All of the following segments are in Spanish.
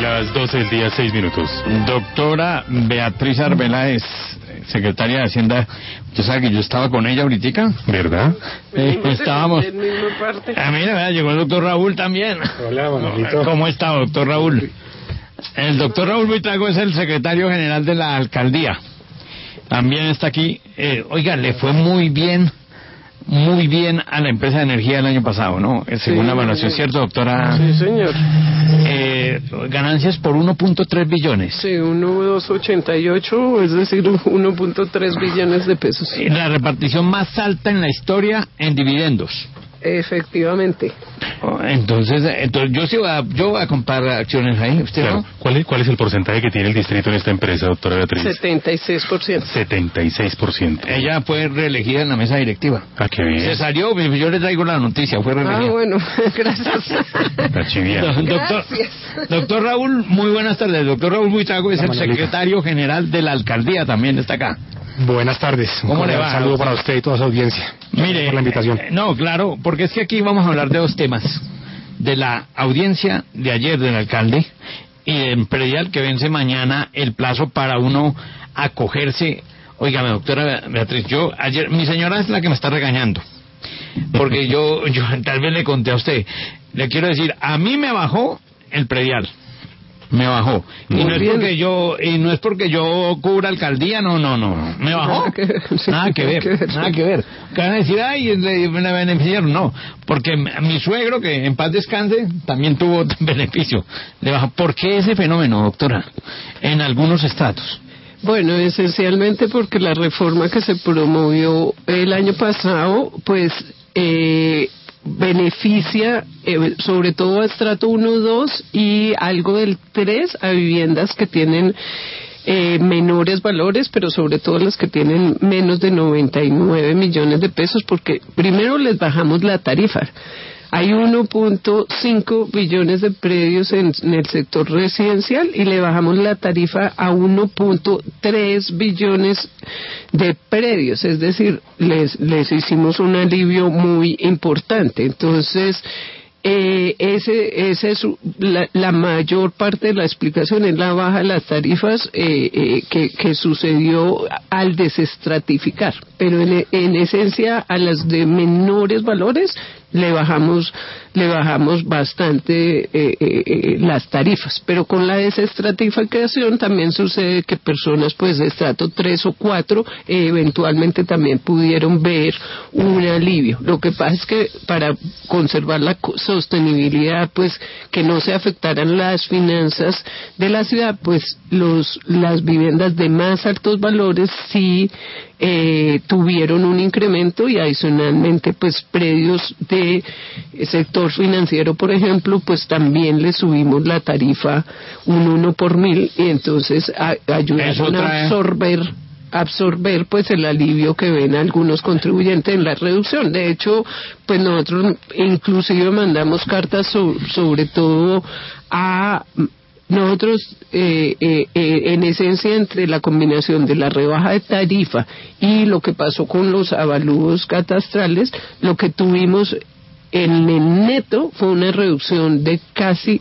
Las 12 del día, 6 minutos. Doctora Beatriz Arbeláez, secretaria de Hacienda. Usted sabe que yo estaba con ella ahorita, ¿verdad? Estábamos. Mira, llegó el doctor Raúl también. Hola, Manolito. ¿Cómo está, doctor Raúl? El doctor Raúl Buitrago es el secretario general de la alcaldía. También está aquí. Oiga, le fue muy bien a la empresa de energía el año pasado, ¿no? Según la evaluación, ¿cierto, doctora? Sí, señor. Ganancias por 1.3 billones. Sí, 1.288, es decir, 1.3 billones de pesos. La repartición más alta en la historia en dividendos. Efectivamente. Entonces yo voy a comprar acciones ahí, ¿usted Claro. no? ¿Cuál es el porcentaje que tiene el distrito en esta empresa, doctora Beatriz? 76%. 76%. Ella fue reelegida en la mesa directiva. Ah, qué bien. Se salió, yo le traigo la noticia, fue reelegida. Ah, bueno, gracias. Está chiviando. Doctor Raúl, muy buenas tardes. Doctor Raúl Buitrago es el secretario general de la alcaldía, también está acá. Buenas tardes. ¿Cómo le va? Un saludo para usted y toda su audiencia. Mire, por la invitación. No, claro, porque es que aquí vamos a hablar de dos temas. De la audiencia de ayer del alcalde y en predial que vence mañana el plazo para uno acogerse. Óigame, doctora Beatriz, ayer, mi señora es la que me está regañando. Porque yo tal vez le conté a usted. Le quiero decir, a mí me bajó el predial. Me bajó. Y no es porque yo cubra alcaldía, no. Me bajó. Nada que ver. Que van a decir, ay, me beneficiaron. No, porque mi suegro, que en paz descanse, también tuvo beneficio. Le bajó. ¿Por qué ese fenómeno, doctora? En algunos estratos. Bueno, esencialmente porque la reforma que se promovió el año pasado, pues, beneficia sobre todo a estrato 1, 2 y algo del 3 a viviendas que tienen menores valores, pero sobre todo las que tienen menos de 99 millones de pesos, porque primero les bajamos la tarifa. Hay 1.5 billones de predios en el sector residencial y le bajamos la tarifa a 1.3 billones de predios, es decir, les hicimos un alivio muy importante. Entonces, esa es la mayor parte de la explicación, es la baja de las tarifas que sucedió al desestratificar, pero en esencia a las de menores valores le bajamos bastante las tarifas, pero con la desestratificación también sucede que personas pues de estrato 3 o 4 eventualmente también pudieron ver un alivio. Lo que pasa es que para conservar la sostenibilidad, pues que no se afectaran las finanzas de la ciudad, pues las viviendas de más altos valores sí tuvieron un incremento, y adicionalmente pues predios de sector financiero, por ejemplo, pues también le subimos la tarifa un 1 por 1000, y entonces ayudaron a absorber pues el alivio que ven algunos contribuyentes en la reducción. De hecho, pues nosotros inclusive mandamos cartas sobre todo a nosotros, en esencia, entre la combinación de la rebaja de tarifa y lo que pasó con los avalúos catastrales, lo que tuvimos en el neto fue una reducción de casi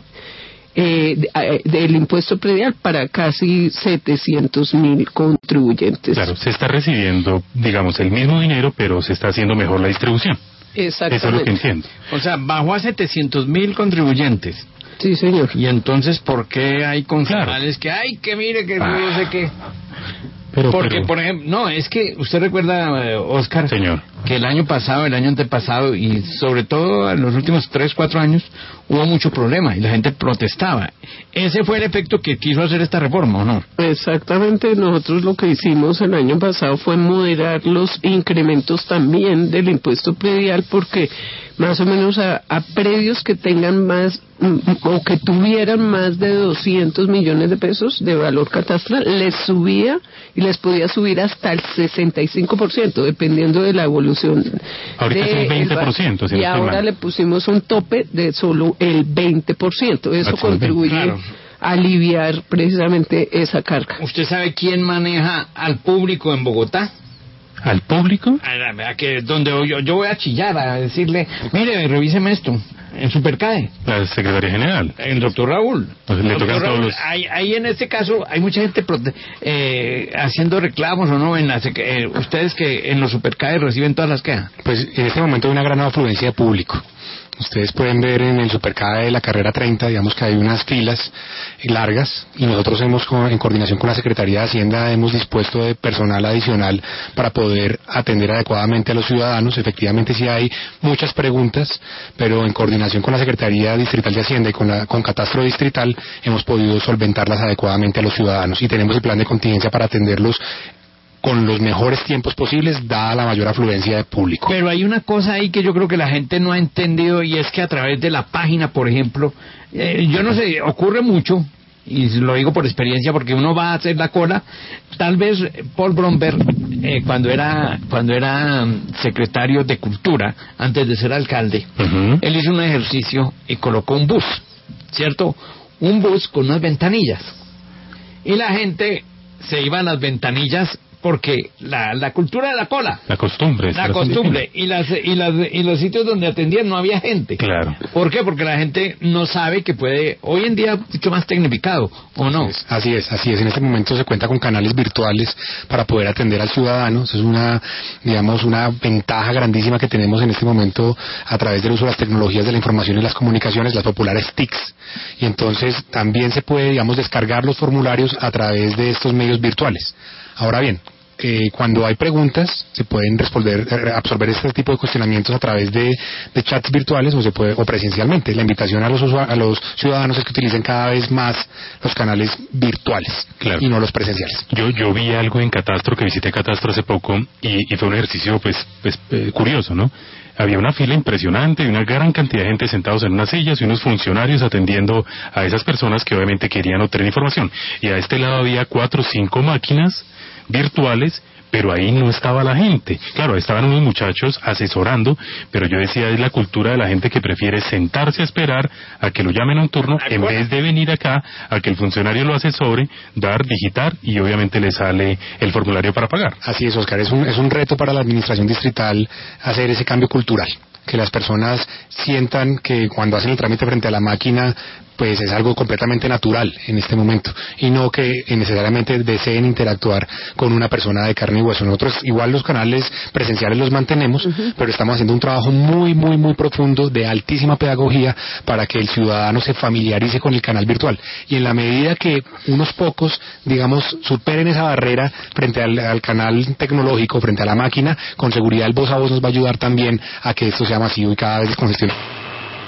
del impuesto predial para casi 700,000 contribuyentes. Claro, se está recibiendo, digamos, el mismo dinero, pero se está haciendo mejor la distribución. Exactamente. Eso es lo que entiendo. O sea, bajó a 700,000 contribuyentes. Sí, señor. Y entonces, ¿por qué hay concejales que, ay, que mire, que no sé qué? Porque, por ejemplo, no, es que usted recuerda, Oscar, señor, que el año pasado, el año antepasado y sobre todo en los últimos 3, 4 años hubo mucho problema y la gente protestaba. Ese fue el efecto que quiso hacer esta reforma, ¿o no? Exactamente, nosotros lo que hicimos el año pasado fue moderar los incrementos también del impuesto predial, porque más o menos a predios que tengan más o que tuvieran más de 200 millones de pesos de valor catastral, les subía y les podía subir hasta el 65%, dependiendo de la evolución. Ahorita es el 20%. Si y ahora le pusimos un tope de solo el 20%. Eso contribuye a aliviar precisamente esa carga. ¿Usted sabe quién maneja al público en Bogotá? ¿Al público? Donde yo voy a chillar, a decirle, mire, revíseme esto. En Supercae. La Secretaría General. El doctor Raúl. Pues le tocan Doctor todos Raúl, los... ahí en este caso hay mucha gente haciendo reclamos o no. Ustedes que en los Supercae reciben todas las quejas. Pues en este momento hay una gran afluencia de público. Ustedes pueden ver en el Supercae de la carrera 30, digamos que hay unas filas largas y nosotros en coordinación con la Secretaría de Hacienda hemos dispuesto de personal adicional para poder atender adecuadamente a los ciudadanos. Efectivamente sí hay muchas preguntas, pero en coordinación con la Secretaría Distrital de Hacienda y con Catastro Distrital hemos podido solventarlas adecuadamente a los ciudadanos y tenemos el plan de contingencia para atenderlos con los mejores tiempos posibles, dada la mayor afluencia de público. Pero hay una cosa ahí que yo creo que la gente no ha entendido, y es que a través de la página, por ejemplo, yo no sé, ocurre mucho, y lo digo por experiencia, porque uno va a hacer la cola. Tal vez Paul Bromberg, cuando era secretario de Cultura, antes de ser alcalde, él hizo un ejercicio y colocó un bus, ¿cierto? Un bus con unas ventanillas. Y la gente se iba a las ventanillas porque la cultura de la cola, la costumbre y los sitios donde atendían no había gente. Claro. ¿Por qué? Porque la gente no sabe que puede, hoy en día mucho más tecnificado, ¿o no? Así es. En este momento se cuenta con canales virtuales para poder atender al ciudadano. Eso es una ventaja grandísima que tenemos en este momento a través del uso de las tecnologías de la información y las comunicaciones, las populares TICs. Y entonces también se puede, descargar los formularios a través de estos medios virtuales. Ahora bien, cuando hay preguntas se pueden absorber este tipo de cuestionamientos a través de chats virtuales o presencialmente. La invitación a los ciudadanos es que utilicen cada vez más los canales virtuales, claro, y no los presenciales. Yo vi algo en Catastro, que visité Catastro hace poco, y fue un ejercicio curioso, ¿no? Había una fila impresionante y una gran cantidad de gente sentados en unas sillas y unos funcionarios atendiendo a esas personas que obviamente querían obtener información. Y a este lado había 4 o 5 máquinas virtuales, pero ahí no estaba la gente. Claro, estaban unos muchachos asesorando, pero yo decía, es la cultura de la gente que prefiere sentarse a esperar a que lo llamen a un turno en vez de venir acá a que el funcionario lo asesore, digitar y obviamente le sale el formulario para pagar. Así es, Oscar, es un reto para la administración distrital hacer ese cambio cultural, que las personas sientan que cuando hacen el trámite frente a la máquina pues es algo completamente natural en este momento, y no que necesariamente deseen interactuar con una persona de carne y hueso. Nosotros igual los canales presenciales los mantenemos, pero estamos haciendo un trabajo muy, muy, muy profundo de altísima pedagogía para que el ciudadano se familiarice con el canal virtual, y en la medida que unos pocos, superen esa barrera frente al canal tecnológico, frente a la máquina, con seguridad el voz a voz nos va a ayudar también a que esto sea masivo y cada vez descongestionado.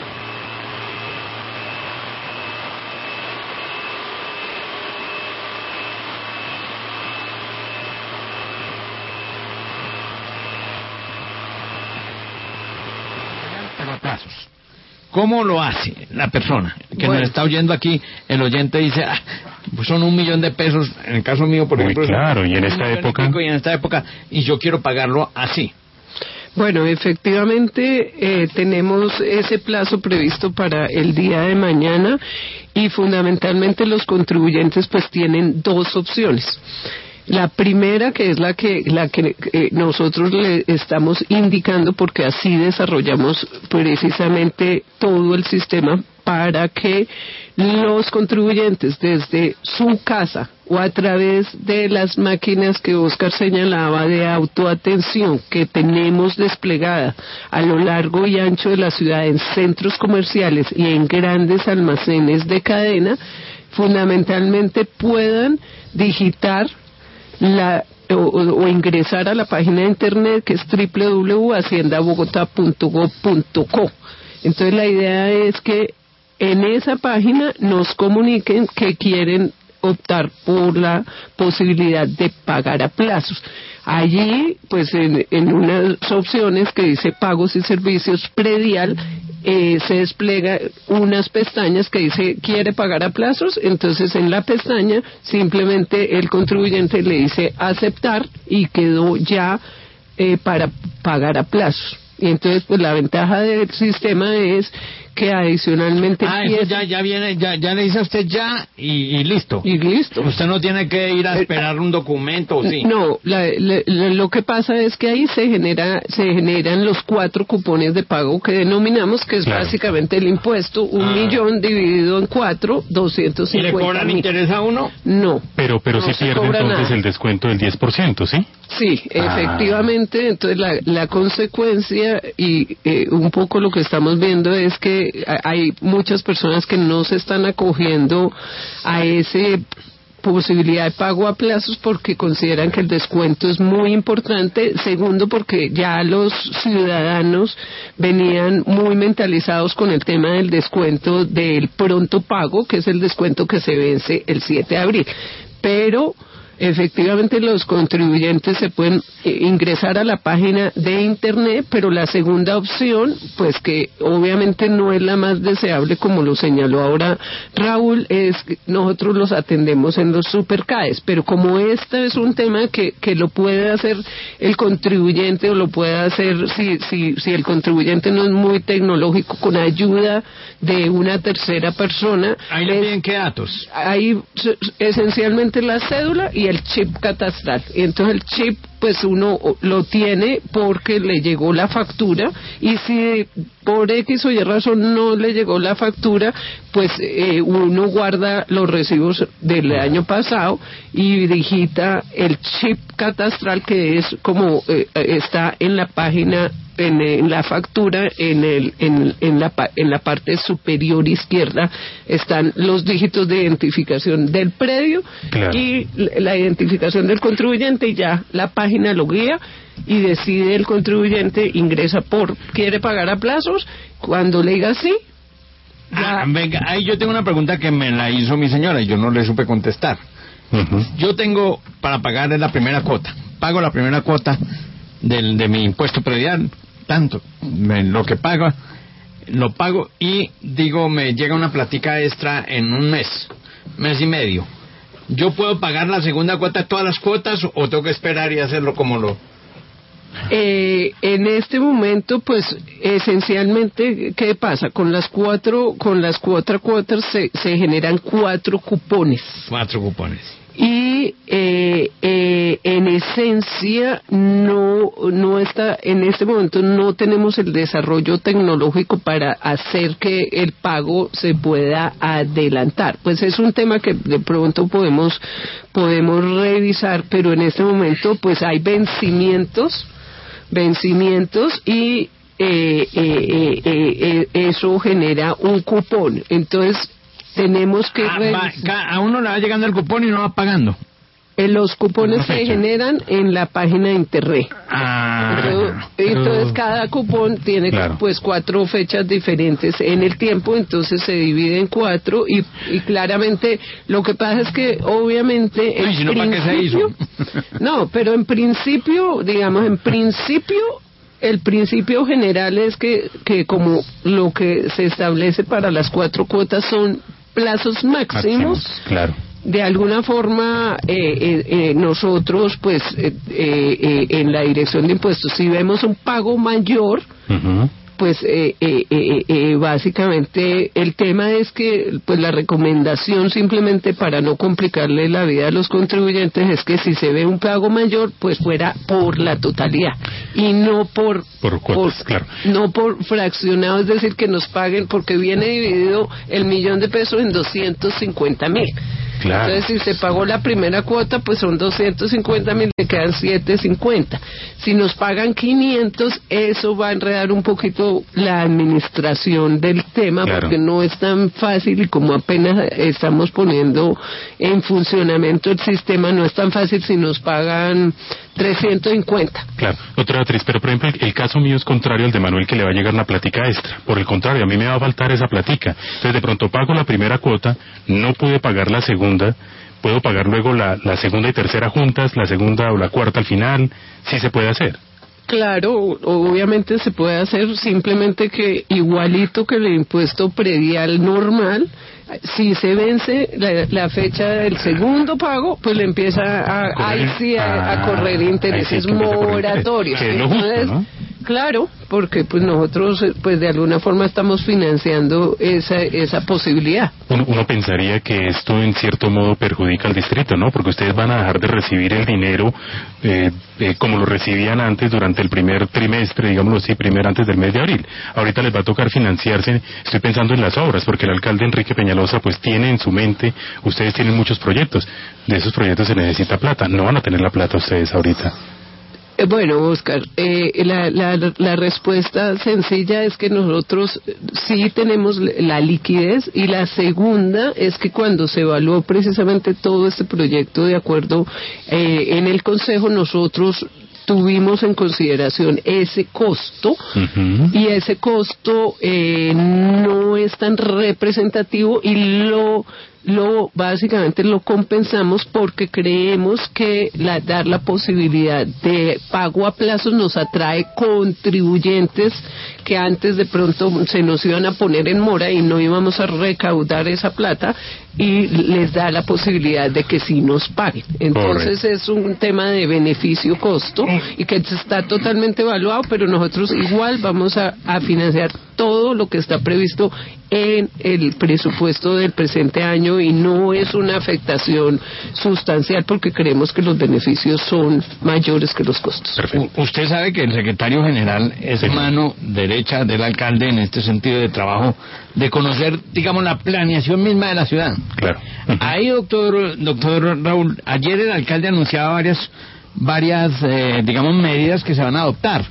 ¿Cómo lo hace la persona que nos está oyendo aquí? El oyente dice, pues son $1.000.000 de pesos, en el caso mío, por ejemplo. Claro, y en esta época. Y yo quiero pagarlo así. Bueno, efectivamente tenemos ese plazo previsto para el día de mañana, y fundamentalmente los contribuyentes pues tienen 2 opciones. La primera, que es la que nosotros le estamos indicando, porque así desarrollamos precisamente todo el sistema para que los contribuyentes desde su casa o a través de las máquinas que Oscar señalaba de autoatención que tenemos desplegada a lo largo y ancho de la ciudad, en centros comerciales y en grandes almacenes de cadena, fundamentalmente puedan digitar o ingresar a la página de internet, que es www.haciendabogotá.gov.co. Entonces la idea es que en esa página nos comuniquen que quieren optar por la posibilidad de pagar a plazos. Allí, pues en unas opciones que dice pagos y servicios predial, se despliega unas pestañas que dice quiere pagar a plazos. Entonces en la pestaña simplemente el contribuyente le dice aceptar y quedó ya para pagar a plazos. Y entonces pues la ventaja del sistema es que adicionalmente eso ya viene, ya le dice a usted ya y listo. Y listo. Usted no tiene que ir a esperar un documento, ¿o sí? No, lo que pasa es que ahí se generan los 4 cupones de pago que denominamos, que es básicamente el impuesto, 1.000.000 dividido en 4, 250.000. ¿Y le cobran interés a uno? No. Pero no sí pierde entonces nada. el descuento del 10%, ¿sí? Sí, efectivamente. Entonces la consecuencia y un poco lo que estamos viendo es que hay muchas personas que no se están acogiendo a ese posibilidad de pago a plazos porque consideran que el descuento es muy importante. Segundo, porque ya los ciudadanos venían muy mentalizados con el tema del descuento del pronto pago, que es el descuento que se vence el 7 de abril. Pero efectivamente los contribuyentes se pueden ingresar a la página de internet, pero la segunda opción, pues que obviamente no es la más deseable, como lo señaló ahora Raúl, es que nosotros los atendemos en los supercaes, pero como este es un tema que lo puede hacer el contribuyente, o lo puede hacer si el contribuyente no es muy tecnológico, con ayuda de una tercera persona. ¿Ahí le piden qué datos? Ahí esencialmente la cédula y el chip catastral. Y entonces el chip, pues uno lo tiene porque le llegó la factura, y si por X o Y razón no le llegó la factura, pues uno guarda los recibos del año pasado y digita el chip catastral, que es como está en la página, en la factura, en la parte superior izquierda están los dígitos de identificación del predio y la identificación del contribuyente, y ya la página lo guía y decide el contribuyente, ingresa quiere pagar a plazos, cuando le diga sí. Venga, ahí yo tengo una pregunta que me la hizo mi señora y yo no le supe contestar. Yo tengo para pagar la primera cuota, pago la primera cuota de mi impuesto predial, tanto, lo que pago, lo pago, y digo, me llega una platica extra en un mes y medio. ¿Yo puedo pagar la segunda cuota, todas las cuotas, o tengo que esperar y hacerlo como lo...? En este momento, pues, esencialmente, ¿qué pasa? Con las cuatro cuotas se generan 4 cupones. 4 cupones. Y en esencia no está, en este momento no tenemos el desarrollo tecnológico para hacer que el pago se pueda adelantar. Pues es un tema que de pronto podemos revisar, pero en este momento pues hay vencimientos y eso genera un cupón. Entonces tenemos que a uno le va llegando el cupón y no va pagando. Los cupones se generan en la página de internet. Entonces cada cupón tiene pues 4 fechas diferentes en el tiempo, entonces se divide en 4 y claramente lo que pasa es que obviamente no, pero en principio, digamos, el principio general es que como lo que se establece para las 4 cuotas son plazos máximos. Claro. De alguna forma, nosotros, pues, en la Dirección de Impuestos, si vemos un pago mayor, pues, básicamente, el tema es que, pues, la recomendación, simplemente para no complicarle la vida a los contribuyentes, es que si se ve un pago mayor, pues, fuera por la totalidad, y no por cuotas, claro. No por fraccionado, es decir, que nos paguen, porque viene dividido el $1.000.000 en 250.000. Claro. Entonces, si se pagó la primera cuota, pues son 250.000, le quedan 750. Si nos pagan 500, eso va a enredar un poquito la administración del tema, porque no es tan fácil, y como apenas estamos poniendo en funcionamiento el sistema, no es tan fácil si nos pagan 350. Claro, doctora Beatriz, pero por ejemplo, el caso mío es contrario al de Manuel, que le va a llegar una platica extra. Por el contrario, a mí me va a faltar esa platica. Entonces, de pronto pago la primera cuota, no pude pagar la segunda, puedo pagar luego la segunda y tercera juntas, la segunda o la cuarta al final. ¿Sí se puede hacer? Claro, obviamente se puede hacer, simplemente que igualito que el impuesto predial normal, si se vence la fecha del segundo pago, pues le empieza a correr intereses moratorios. Que es lo justo, ¿no? Claro, porque pues nosotros pues de alguna forma estamos financiando esa posibilidad. Uno pensaría que esto en cierto modo perjudica al distrito, ¿no? Porque ustedes van a dejar de recibir el dinero como lo recibían antes durante el primer trimestre, digámoslo así, antes del mes de abril. Ahorita les va a tocar financiarse, estoy pensando en las obras, porque el alcalde Enrique Peñalosa pues tiene en su mente, ustedes tienen muchos proyectos, de esos proyectos se necesita plata, no van a tener la plata ustedes ahorita. Bueno, Oscar, la respuesta sencilla es que nosotros sí tenemos la liquidez, y la segunda es que cuando se evaluó precisamente todo este proyecto de acuerdo en el Consejo, nosotros tuvimos en consideración ese costo, y ese costo no es tan representativo, y básicamente lo compensamos porque creemos que dar la posibilidad de pago a plazos nos atrae contribuyentes que antes de pronto se nos iban a poner en mora y no íbamos a recaudar esa plata, y les da la posibilidad de que sí nos paguen. Entonces es un tema de beneficio-costo y que está totalmente evaluado, pero nosotros igual vamos a financiar todo lo que está previsto en el presupuesto del presente año, y no es una afectación sustancial porque creemos que los beneficios son mayores que los costos. Usted sabe que el secretario general es mano derecha del alcalde en este sentido de trabajo, de conocer, digamos, la planeación misma de la ciudad. Claro. Ahí, doctor Raúl, ayer el alcalde anunciaba varias digamos, medidas que se van a adoptar.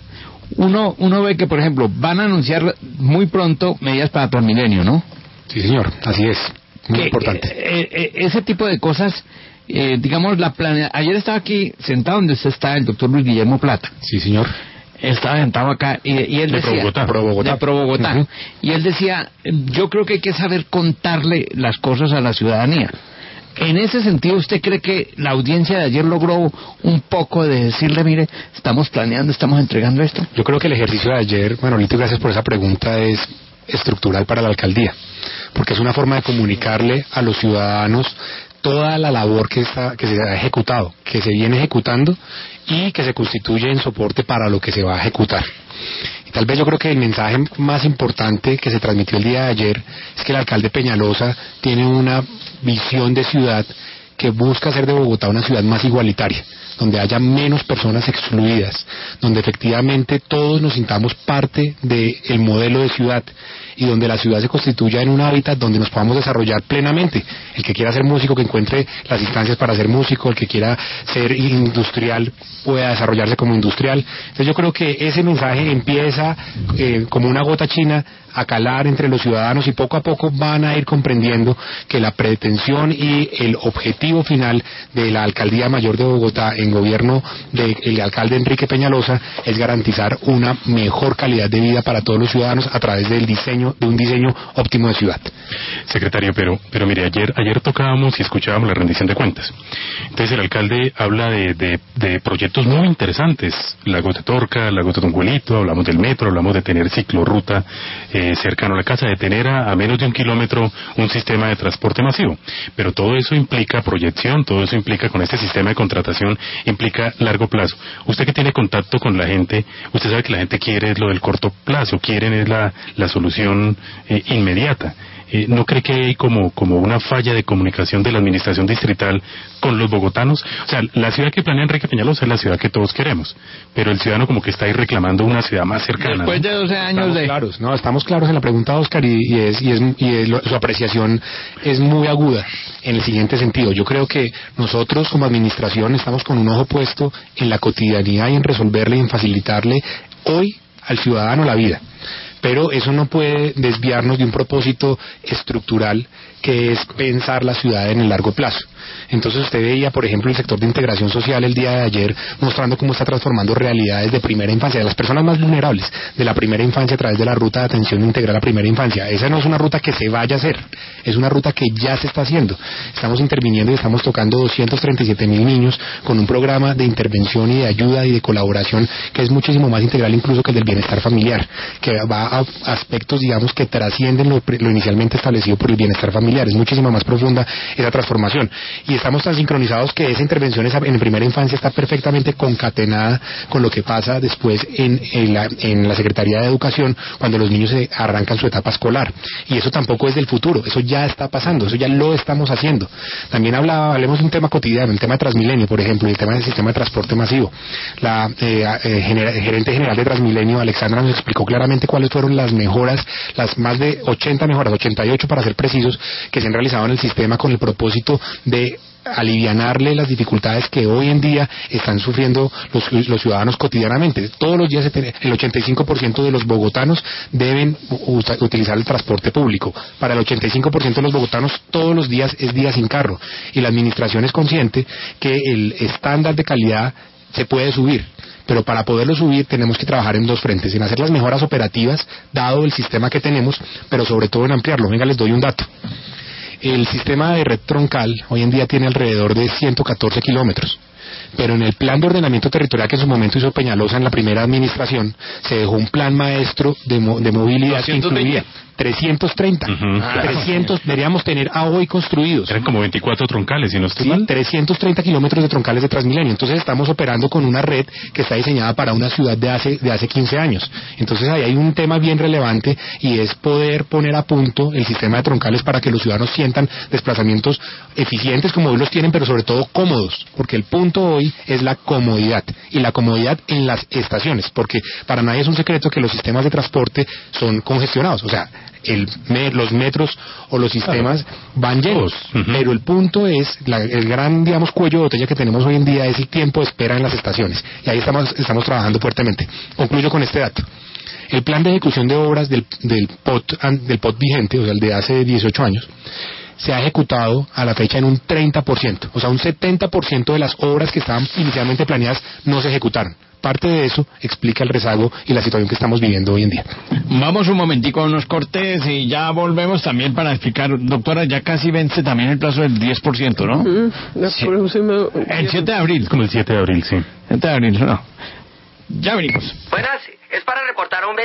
Uno ve que, por ejemplo, van a anunciar muy pronto medidas para Transmilenio, ¿no? Sí, señor, así es, muy importante. Ese tipo de cosas, digamos, ayer estaba aquí sentado donde usted está, el doctor Luis Guillermo Plata. Sí, señor. Estaba sentado acá y él decía... De Pro Bogotá. Y él decía, yo creo que hay que saber contarle las cosas a la ciudadanía. En ese sentido, ¿usted cree que la audiencia de ayer logró un poco de decirle, mire, estamos planeando, estamos entregando esto? Yo creo que el ejercicio de ayer, Manolito, gracias por esa pregunta, es estructural para la alcaldía, porque es una forma de comunicarle a los ciudadanos toda la labor que se ha ejecutado, que se viene ejecutando y que se constituye en soporte para lo que se va a ejecutar. Y tal vez yo creo que el mensaje más importante que se transmitió el día de ayer es que el alcalde Peñalosa tiene una visión de ciudad que busca hacer de Bogotá una ciudad más igualitaria, donde haya menos personas excluidas, donde efectivamente todos nos sintamos parte del modelo de ciudad, y donde la ciudad se constituya en un hábitat donde nos podamos desarrollar plenamente. El que quiera ser músico, que encuentre las instancias para ser músico; el que quiera ser industrial, pueda desarrollarse como industrial. Entonces yo creo que ese mensaje empieza como una gota china a calar entre los ciudadanos, y poco a poco van a ir comprendiendo que la pretensión y el objetivo final de la Alcaldía Mayor de Bogotá en gobierno del alcalde Enrique Peñalosa es garantizar una mejor calidad de vida para todos los ciudadanos a través del de un diseño óptimo de ciudad. Secretario, pero mire, ayer tocábamos y escuchábamos la rendición de cuentas. Entonces el alcalde habla de proyectos muy interesantes: Lago de Torca, Lago de Don Juelito, hablamos del metro, hablamos de tener ciclorruta cercano a la casa, de tener a menos de 1 kilómetro un sistema de transporte masivo. Pero todo eso implica proyección, todo eso implica, con este sistema de contratación, implica largo plazo. Usted que tiene contacto con la gente, usted sabe que la gente quiere lo del corto plazo, quieren es la solución inmediata. ¿No cree que hay como una falla de comunicación de la administración distrital con los bogotanos? O sea, la ciudad que planea Enrique Peñalosa es la ciudad que todos queremos, pero el ciudadano como que está ahí reclamando una ciudad más cercana. Después de 12 años estamos claros en la pregunta, Oscar, su apreciación es muy aguda en el siguiente sentido. Yo creo que nosotros como administración estamos con un ojo puesto en la cotidianidad y en resolverle y en facilitarle hoy al ciudadano la vida. Pero eso no puede desviarnos de un propósito estructural, que es pensar la ciudad en el largo plazo. Entonces usted veía, por ejemplo, el sector de integración social el día de ayer mostrando cómo está transformando realidades de primera infancia, de las personas más vulnerables de la primera infancia, a través de la ruta de atención integral a primera infancia. Esa no es una ruta que se vaya a hacer, es una ruta que ya se está haciendo. Estamos interviniendo y estamos tocando 237,000 niños con un programa de intervención y de ayuda y de colaboración que es muchísimo más integral incluso que el del bienestar familiar, que va a aspectos, digamos, que trascienden lo inicialmente establecido por el bienestar familiar. Es muchísimo más profunda esa transformación. y estamos tan sincronizados que esa intervención en primera infancia está perfectamente concatenada con lo que pasa después en la Secretaría de Educación cuando los niños arrancan su etapa escolar, y eso tampoco es del futuro, eso ya está pasando, eso ya lo estamos haciendo. También hablemos de un tema cotidiano, el tema de Transmilenio, por ejemplo, y el tema del sistema de transporte masivo. La gerente general de Transmilenio, Alexandra, nos explicó claramente cuáles fueron las mejoras, las más de 80 mejoras, 88 para ser precisos, que se han realizado en el sistema con el propósito de alivianarle las dificultades que hoy en día están sufriendo los ciudadanos cotidianamente. Todos los días el 85% de los bogotanos deben utilizar el transporte público. Para el 85% de los bogotanos todos los días es día sin carro, y la administración es consciente que el estándar de calidad se puede subir, pero para poderlo subir tenemos que trabajar en dos frentes: en hacer las mejoras operativas dado el sistema que tenemos, pero sobre todo en ampliarlo. Venga, les doy un dato. El sistema de red troncal hoy en día tiene alrededor de 114 kilómetros, pero en el plan de ordenamiento territorial que en su momento hizo Peñalosa en la primera administración, se dejó un plan maestro de movilidad que incluía 330. 300 deberíamos tener a hoy construidos. Eran como 24 troncales, si no estoy mal. 330 kilómetros de troncales de Transmilenio. Entonces estamos operando con una red que está diseñada para una ciudad de hace 15 años. Entonces ahí hay un tema bien relevante, y es poder poner a punto el sistema de troncales para que los ciudadanos sientan desplazamientos eficientes como hoy los tienen, pero sobre todo cómodos, porque el punto hoy es la comodidad, y la comodidad en las estaciones, porque para nadie es un secreto que los sistemas de transporte son congestionados, o sea, los metros o los sistemas van llenos, pero el punto es, el gran, digamos, cuello de botella que tenemos hoy en día es el tiempo de espera en las estaciones, y ahí estamos trabajando fuertemente. Concluyo con este dato. El plan de ejecución de obras del POT vigente, o sea, el de hace 18 años, se ha ejecutado a la fecha en un 30%, o sea, un 70% de las obras que estaban inicialmente planeadas no se ejecutaron. Parte de eso explica el rezago y la situación que estamos viviendo hoy en día. Vamos un momentico a unos cortes y ya volvemos también para explicar. Doctora, ya casi vence también el plazo del 10%, ¿no? Sí. El 7 de abril. Como el 7 de abril, sí. 7 de abril, no. Ya venimos. Buenas, es para reportar un